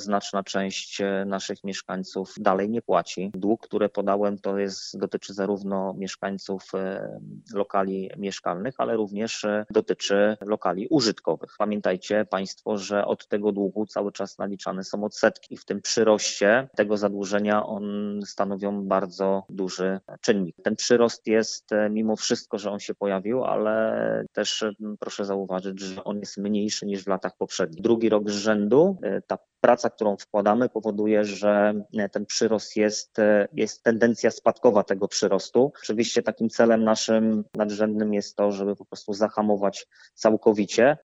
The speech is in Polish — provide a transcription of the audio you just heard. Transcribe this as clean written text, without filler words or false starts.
znaczna część naszych mieszkańców dalej nie płaci. Dług, który podałem, dotyczy zarówno mieszkańców lokali mieszkalnych, ale również dotyczy lokali użytkowych. Pamiętajcie Państwo, że od tego długu cały czas naliczane są odsetki i w tym przyroście tego zadłużenia stanowią bardzo duży czynnik. Ten przyrost jest mimo wszystko, że on się pojawił, ale też proszę zauważyć, że on jest mniejszy niż w latach poprzednich. Drugi rok z rzędu ta praca, którą wkładamy, powoduje, że ten przyrost jest tendencja spadkowa tego przyrostu. Oczywiście takim celem naszym nadrzędnym jest to, żeby po prostu zahamować całkowicie